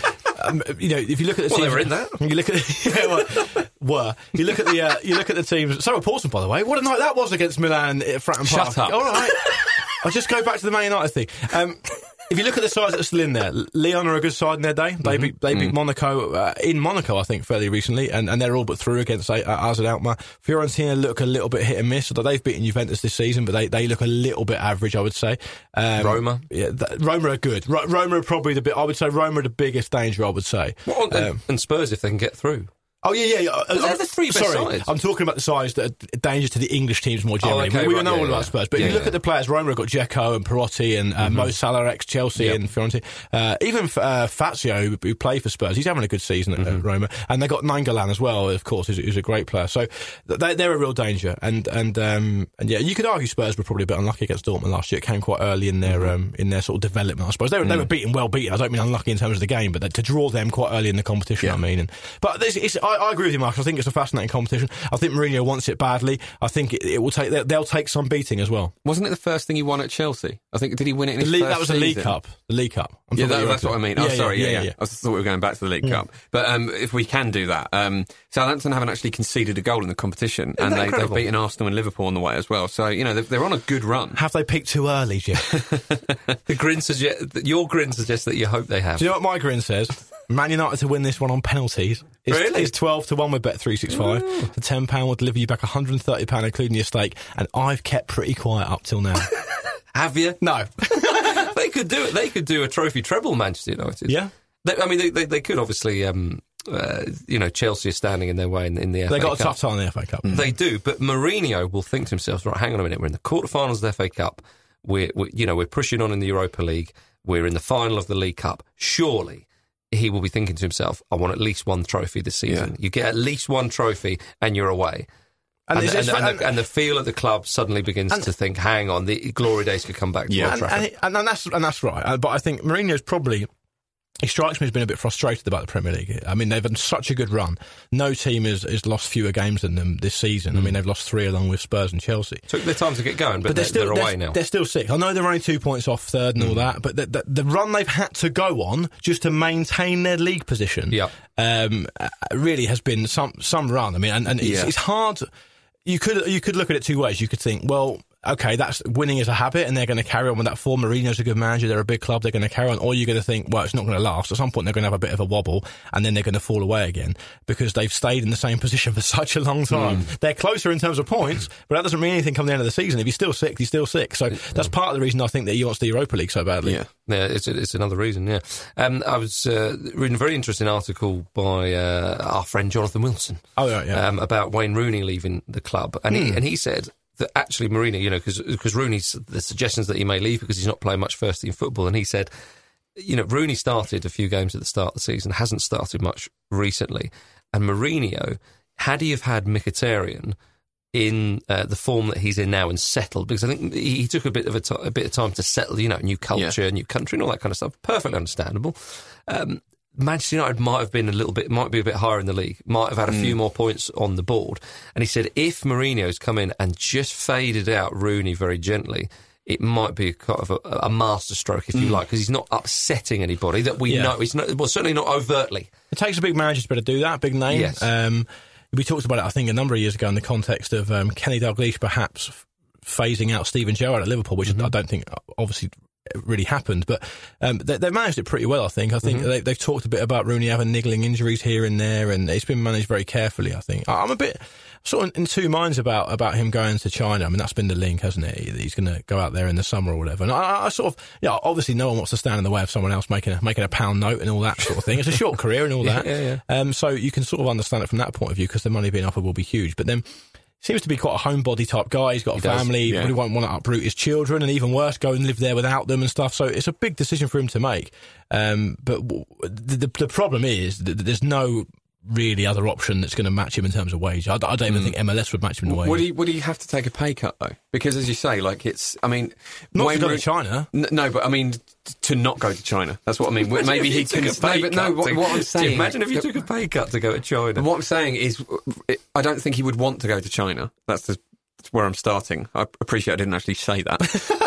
if you look at the teams, they were in that. You look at You look at the teams. So were Portsmouth, by the way. What a night that was against Milan at Fratton Park. Shut up. All right, I'll just go back to the Man United thing. If you look at the sides that are still in there, Lyon are a good side in their day. They beat Monaco in Monaco, I think, fairly recently, and they're all but through against AZ Alkmaar. Fiorentina look a little bit hit and miss. Although they've beaten Juventus this season, but they look a little bit average, I would say. Roma, Roma are good. Roma are probably I would say Roma are the biggest danger, I would say. And Spurs if they can get through. Oh, yeah. They're the three best sides. I'm talking about the sides that are dangerous to the English teams more generally. We know all about Spurs. But if you look at the players, Roma have got Dzeko and Perotti and Mo Salah, ex-Chelsea and Fiorentina. Even Fazio, who played for Spurs, he's having a good season at Roma. And they got Nainggolan as well, of course, who's a great player. So they're a real danger. And you could argue Spurs were probably a bit unlucky against Dortmund last year. It came quite early in their sort of development, I suppose. They were well beaten. I don't mean unlucky in terms of the game, but to draw them quite early in the competition, I mean. But I agree with you, Mark. I think it's a fascinating competition. I think Mourinho wants it badly. I think it will take. They'll take some beating as well. Wasn't it the first thing he won at Chelsea? I think did he win it in his first That was the League Cup. The League Cup. That's what I mean. Sorry. I thought we were going back to the League Cup. But if we can do that, Southampton haven't actually conceded a goal in the competition, and they've beaten Arsenal and Liverpool on the way as well. So they're on a good run. Have they peaked too early, Jim? Your grin suggests that you hope they have. Do you know what my grin says? Man United to win this one on penalties. It's 12-1 with Bet365. For £10 will deliver you back £130, including your stake. And I've kept pretty quiet up till now. Have you? No. They could do it. They could do a trophy treble, Manchester United. Yeah. They could obviously. Chelsea are standing in their way in the FA Cup. They got a tough time in the FA Cup. They do, but Mourinho will think to himself, right, hang on a minute, we're in the quarterfinals of the FA Cup. We're pushing on in the Europa League. We're in the final of the League Cup. Surely he will be thinking to himself, I want at least one trophy this season. Yeah. You get at least one trophy and you're away. And the feel of the club suddenly begins to think, hang on, the glory days could come back to Old Trafford. And that's right. But I think Mourinho's probably... He strikes me as being a bit frustrated about the Premier League. I mean, they've had such a good run. No team has lost fewer games than them this season. I mean, they've lost 3 along with Spurs and Chelsea. Took their time to get going, but they're away now. They're still 6. I know they're only 2 points off third and all that, but the run they've had to go on just to maintain their league position really has been some run. I mean, and it's hard. You could look at it two ways. You could think, well, okay, that's winning is a habit and they're going to carry on with that form. Mourinho's a good manager, they're a big club, they're going to carry on. Or you're going to think, well, it's not going to last. At some point they're going to have a bit of a wobble and then they're going to fall away again because they've stayed in the same position for such a long time. They're closer in terms of points, but that doesn't mean anything come the end of the season. If he's still 6, he's still 6. So that's part of the reason I think that he wants the Europa League so badly. Yeah, it's another reason, yeah. I was reading a very interesting article by our friend Jonathan Wilson about Wayne Rooney leaving the club. And he said that actually Mourinho, because Rooney's, the suggestions that he may leave because he's not playing much first team football, and he said, Rooney started a few games at the start of the season, hasn't started much recently, and Mourinho, had he have had Mkhitaryan in the form that he's in now and settled, because I think he took a bit of time to settle, new culture, new country and all that kind of stuff, perfectly understandable. Manchester United might be a bit higher in the league, might have had a few more points on the board. And he said if Mourinho's come in and just faded out Rooney very gently, it might be kind of a masterstroke, if you like, because he's not upsetting anybody that we know. He's not, well, certainly not overtly. It takes a big manager to be able to do that, big name. Yes. We talked about it, I think, a number of years ago in the context of Kenny Dalglish perhaps phasing out Steven Gerrard at Liverpool, which I don't think obviously really happened, but they've managed it pretty well, I think. They've talked a bit about Rooney having niggling injuries here and there, and it's been managed very carefully, I think. I'm a bit sort of in two minds about him going to China. I mean, that's been the link, hasn't it? He's going to go out there in the summer or whatever. And I sort of, obviously no one wants to stand in the way of someone else making a pound note and all that sort of thing. It's a short career and all that. So you can sort of understand it from that point of view because the money being offered will be huge. But then seems to be quite a homebody type guy. He's got a family. He probably won't want to uproot his children, and even worse, go and live there without them and stuff. So it's a big decision for him to make. But the problem is that there's no really other option that's going to match him in terms of wage. I don't even think MLS would match him in the wage. Would he have to take a pay cut though? Because as you say, not to go to China. No, but I mean to not go to China. That's what I mean. Maybe he can. What I'm saying. Imagine if you took a pay cut to go to China. What I'm saying is, I don't think he would want to go to China. That's where I'm starting. I appreciate I didn't actually say that,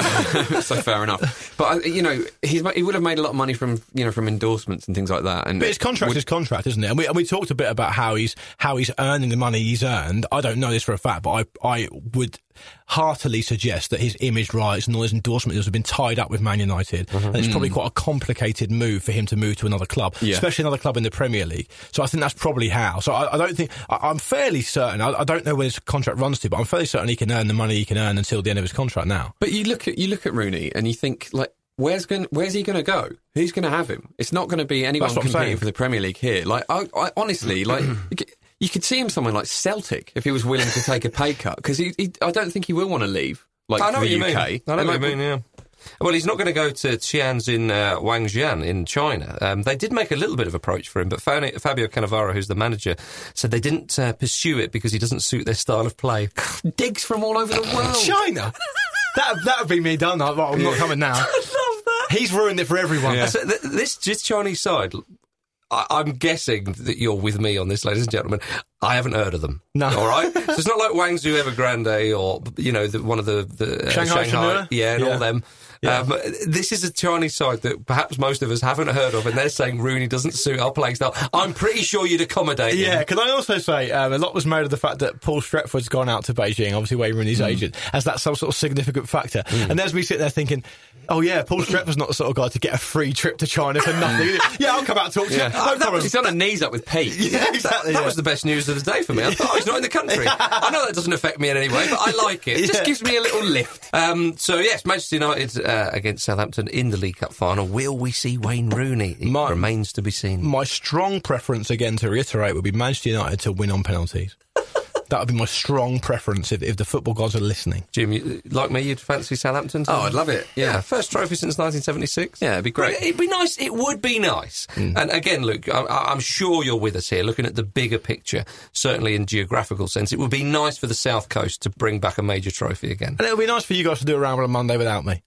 so fair enough. But he would have made a lot of money from endorsements and things like that. And but his contract is contract, isn't it? And we talked a bit about how he's earning the money he's earned. I don't know this for a fact, but I would heartily suggest that his image rights and all his endorsement deals have been tied up with Man United, and it's probably quite a complicated move for him to move to another club, especially another club in the Premier League. So I think that's probably how. So I don't think I'm fairly certain. I don't know when his contract runs to, but I'm fairly certain he can earn the money he can earn until the end of his contract now. But you look at Rooney and you think, like, where's he going to go? Who's going to have him? It's not going to be anyone competing for the Premier League here. Like, I honestly, like, you could see him somewhere like Celtic if he was willing to take a pay cut, because I don't think he will want to leave. Like, I know the UK. I know what you mean. Yeah. Well, he's not going to go to Xi'an's in Wangjian in China. They did make a little bit of approach for him, but Fabio Cannavaro, who's the manager, said they didn't pursue it because he doesn't suit their style of play. Digs from all over the world. China? That would be me done. I'm not coming now. I love that. He's ruined it for everyone. Yeah. So this Chinese side, I'm guessing that you're with me on this, ladies and gentlemen. I haven't heard of them. No. All right? So it's not like Guangzhou Evergrande or, one of the Shanghai. And all them. Yeah. This is a Chinese side that perhaps most of us haven't heard of, and they're saying Rooney doesn't suit our playing style. I'm pretty sure you'd accommodate him. Yeah, can I also say, a lot was made of the fact that Paul Stretford's gone out to Beijing, obviously Wayne Rooney's agent, as that some sort of significant factor. And there's me sitting there thinking, oh yeah, Paul Stretford's not the sort of guy to get a free trip to China for nothing. Yeah, I'll come out and talk to you. No problem. He's on a knees up with Pete. Yeah, exactly. That was the best news of the day for me. I thought, he's not in the country. I know that doesn't affect me in any way, but I like it. It just gives me a little lift. So yes, Manchester United against Southampton in the League Cup final. Will we see Wayne Rooney? It remains to be seen. My strong preference, again, to reiterate, would be Manchester United to win on penalties. That would be my strong preference if the football gods are listening. Jim, like me, you'd fancy Southampton? Oh, I'd love it. Yeah. First trophy since 1976. Yeah, it'd be great. It'd be nice. It would be nice. And again, Luke, I'm sure you're with us here, looking at the bigger picture, certainly in geographical sense. It would be nice for the South Coast to bring back a major trophy again. And it would be nice for you guys to do a Ramble on Monday without me.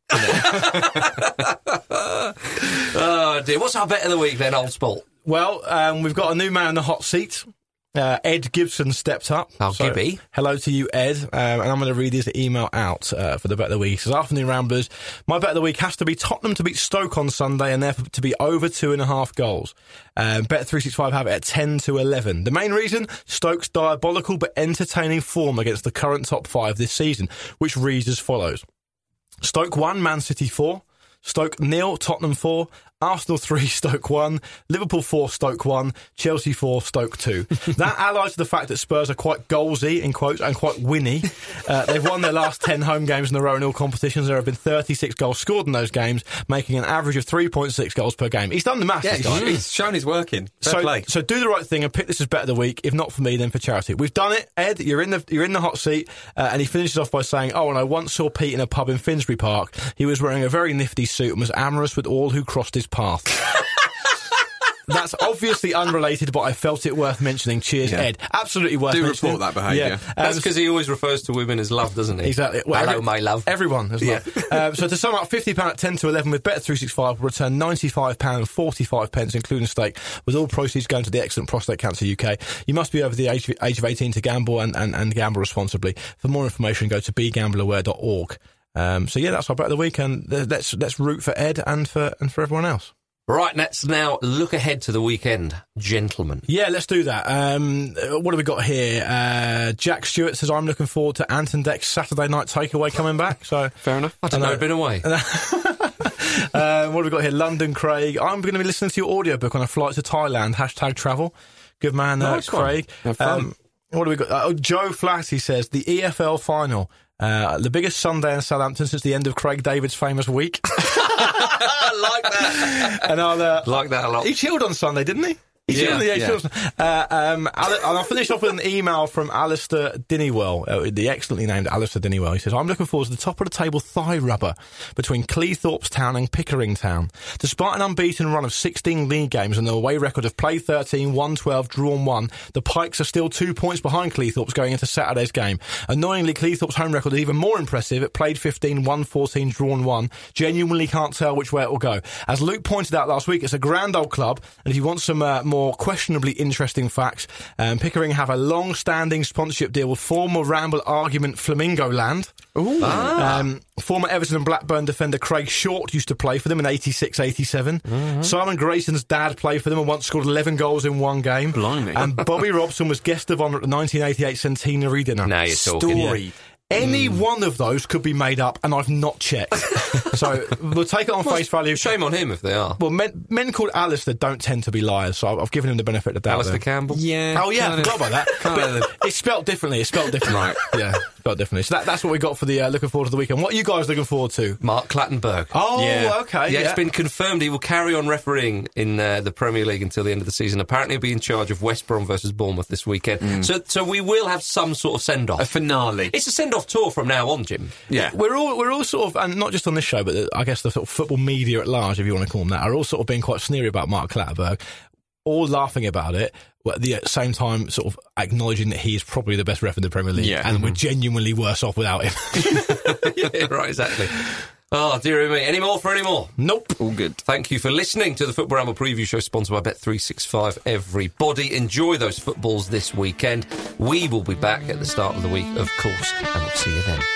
Oh, dear. What's our bet of the week then, old sport? Well, we've got a new man in the hot seat. Ed Gibson stepped up. Oh, so, Gibby. Hello to you, Ed. And I'm going to read his email out for the bet of the week. He says, afternoon Ramblers, my bet of the week has to be Tottenham to beat Stoke on Sunday and therefore to be over 2.5 goals. Bet365 have it at 10-11. The main reason, Stoke's diabolical but entertaining form against the current top 5 this season, which reads as follows. Stoke 1, Man City 4. Stoke 0, Tottenham 4. Arsenal 3, Stoke 1, Liverpool 4, Stoke 1, Chelsea 4, Stoke 2. That allied to the fact that Spurs are quite goalsy, in quotes, and quite winny. They've won their last 10 home games in a row in all competitions. There have been 36 goals scored in those games, making an average of 3.6 goals per game. He's done the maths. Yeah, he's shown his working. So do the right thing and pick this as bet of the week. If not for me, then for charity. We've done it, Ed. You're in the hot seat. And he finishes off by saying, and I once saw Pete in a pub in Finsbury Park. He was wearing a very nifty suit and was amorous with all who crossed his path. That's obviously unrelated, but I felt it worth mentioning. Cheers, Ed. Absolutely worth mentioning. Report that behaviour. Yeah. That's because he always refers to women as love, doesn't he? Exactly. Well, hello, my love. Everyone has love. So to sum up, £50 at 10-11 with Bet365 will return £95.45, including stake, with all proceeds going to the Excellent Prostate Cancer UK. You must be over the age of 18 to gamble and gamble responsibly. For more information, go to begambleaware.org. So yeah, that's our bet of the week, and let's root for Ed and for everyone else. Right, let's now look ahead to the weekend, gentlemen. Yeah, let's do that. What have we got here? Jack Stewart says, I'm looking forward to Anton Deck's Saturday night takeaway coming back. So fair enough. I don't know, I've been away. What have we got here? London Craig. I'm going to be listening to your audiobook on a flight to Thailand. #travel. Good man, nice Craig. Have fun. What have we got? Joe Flatty says, the EFL final. The biggest Sunday in Southampton since the end of Craig David's famous week. I like that. And I'll like that a lot. He chilled on Sunday, didn't he? And I'll finish off with an email from Alistair Dinnywell, the excellently named Alistair Dinnywell. He says, I'm looking forward to the top of the table thigh rubber between Cleethorpes Town and Pickering Town. Despite an unbeaten run of 16 league games and an away record of play 13, won 12, drawn 1, the Pikes are still 2 points behind Cleethorpes going into Saturday's game. Annoyingly, Cleethorpes' home record is even more impressive. It played 15, won 14, drawn 1. Genuinely can't tell which way it will go. As Luke pointed out last week, it's a grand old club, and if you want some more more questionably interesting facts. Pickering have a long-standing sponsorship deal with former Ramble Argument Flamingo Land. Former Everton and Blackburn defender Craig Short used to play for them in 86-87. Simon Grayson's dad played for them and once scored 11 goals in one game. Blimey. And Bobby Robson was guest of honour at the 1988 Centenary dinner. Now you're talking. Story. Any one of those could be made up, and I've not checked. So we'll take it on face value. Shame on him if they are. Well, men called Alistair don't tend to be liars, so I've given him the benefit of the doubt. Alistair Campbell? Yeah. Oh, yeah, I forgot about that. But it's spelt differently. Right. Yeah, spelt differently. So that's what we got for the looking forward to the weekend. What are you guys looking forward to? Mark Clattenburg. Oh, Yeah. okay. Yeah, it's been confirmed he will carry on refereeing in the Premier League until the end of the season. Apparently he'll be in charge of West Brom versus Bournemouth this weekend. So we will have some sort of send-off. A finale. It's a send-off tour from now on, Jim. Yeah. We're all sort of, and not just on this show, but I guess the sort of football media at large, if you want to call them that, are all sort of being quite sneery about Mark Clattenburg, all laughing about it, but at the same time sort of acknowledging that he is probably the best ref in the Premier League, and we're genuinely worse off without him. Yeah, right, exactly. Oh, dear me. Any more for any more? Nope. All good. Thank you for listening to the Football Ramble Preview Show, sponsored by Bet365. Everybody, enjoy those footballs this weekend. We will be back at the start of the week, of course, and we'll see you then.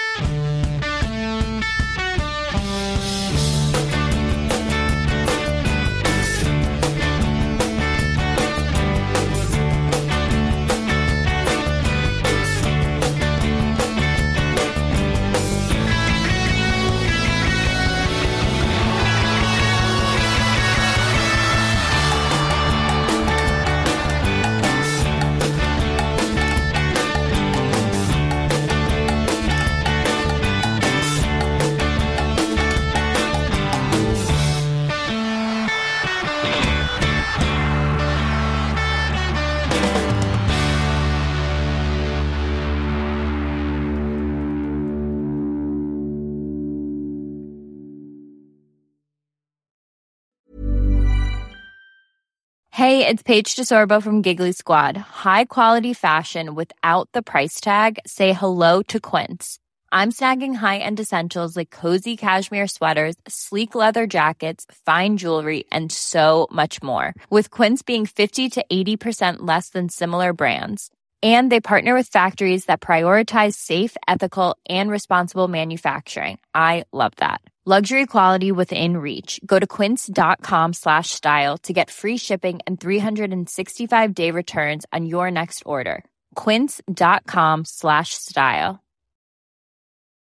Hey, it's Paige DeSorbo from Giggly Squad. High quality fashion without the price tag. Say hello to Quince. I'm snagging high-end essentials like cozy cashmere sweaters, sleek leather jackets, fine jewelry, and so much more. With Quince being 50 to 80% less than similar brands. And they partner with factories that prioritize safe, ethical, and responsible manufacturing. I love that. Luxury quality within reach. Go to quince.com/style to get free shipping and 365-day returns on your next order. Quince.com/style.